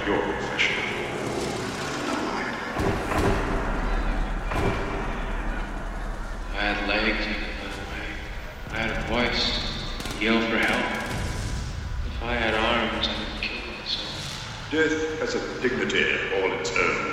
your profession. If I had legs, I could run away. If I had a voice, I'd yell for help. If I had arms, I would kill myself. Death has a dignity all its own.